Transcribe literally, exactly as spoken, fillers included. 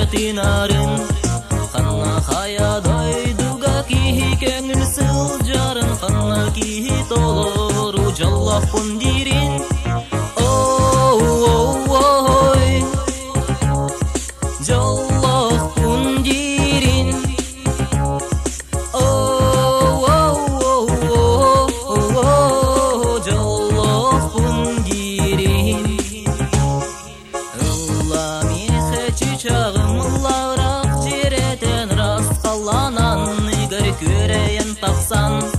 тинарын Ханна хаядай дуга ки көңіл сылжарын Ханна ки толору жаллах пундирин Оу-оу-ой жаллах пундирин Оу-оу-оу жаллах пундирин Ылла мехе чичағым ларақ жеретен рас қаланан Игар көрейін тақсан